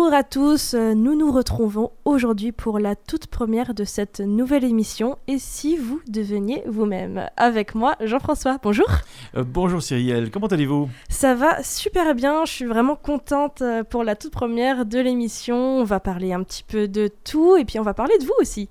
Bonjour à tous, nous nous retrouvons aujourd'hui pour la toute première de cette nouvelle émission Et si vous deveniez vous-même ? Avec moi, Jean-François, bonjour. Bonjour Cyrielle, comment allez-vous ? Ça va super bien, je suis vraiment contente pour la toute première de l'émission. On va parler un petit peu de tout et puis on va parler de vous aussi.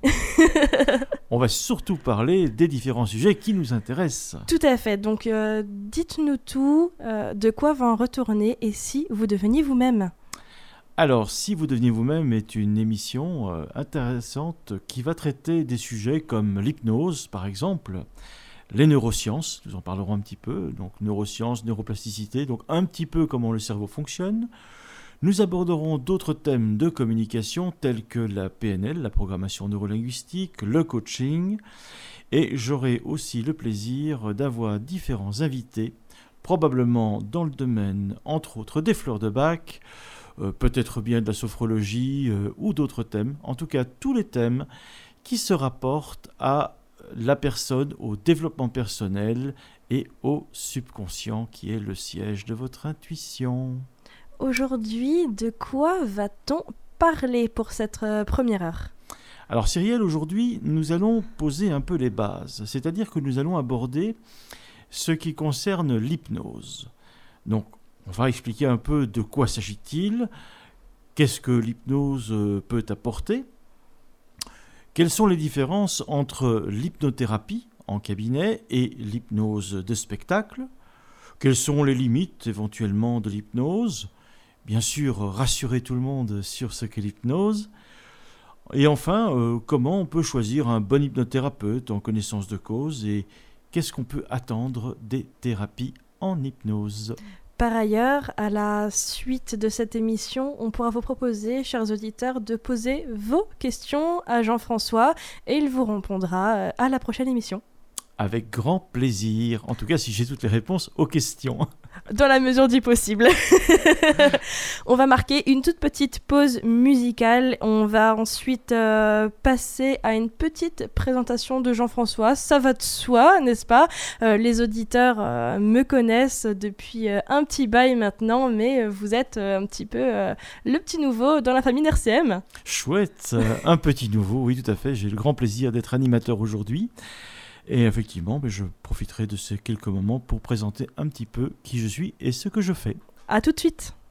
On va surtout parler des différents sujets qui nous intéressent. Tout à fait, donc dites-nous tout, de quoi va en retourner Et si vous deveniez vous-même ? Alors, Si vous deveniez vous-même est une émission intéressante qui va traiter des sujets comme l'hypnose, par exemple, les neurosciences, nous en parlerons un petit peu, donc neurosciences, neuroplasticité, donc un petit peu comment le cerveau fonctionne. Nous aborderons d'autres thèmes de communication tels que la PNL, la programmation neurolinguistique, le coaching, et j'aurai aussi le plaisir d'avoir différents invités, probablement dans le domaine, entre autres, des fleurs de bac, peut-être bien de la sophrologie ou d'autres thèmes, en tout cas tous les thèmes qui se rapportent à la personne, au développement personnel et au subconscient qui est le siège de votre intuition. Aujourd'hui, de quoi va-t-on parler pour cette première heure ? Alors Cyrielle, aujourd'hui, nous allons poser un peu les bases, c'est-à-dire que nous allons aborder ce qui concerne l'hypnose. Donc, on va expliquer un peu de quoi s'agit-il, qu'est-ce que l'hypnose peut apporter, quelles sont les différences entre l'hypnothérapie en cabinet et l'hypnose de spectacle, quelles sont les limites éventuellement de l'hypnose, bien sûr rassurer tout le monde sur ce qu'est l'hypnose, et enfin comment on peut choisir un bon hypnothérapeute en connaissance de cause et qu'est-ce qu'on peut attendre des thérapies en hypnose. Par ailleurs, à la suite de cette émission, on pourra vous proposer, chers auditeurs, de poser vos questions à Jean-François et il vous répondra à la prochaine émission. Avec grand plaisir, en tout cas si j'ai toutes les réponses aux questions. Dans la mesure du possible. On va marquer une toute petite pause musicale. On va ensuite passer à une petite présentation de Jean-François. Ça va de soi, n'est-ce pas ? Les auditeurs me connaissent depuis un petit bail maintenant, mais vous êtes un petit peu le petit nouveau dans la famille d'RCM. Chouette, un petit nouveau, oui tout à fait. J'ai le grand plaisir d'être animateur aujourd'hui. Et effectivement, je profiterai de ces quelques moments pour présenter un petit peu qui je suis et ce que je fais. À tout de suite.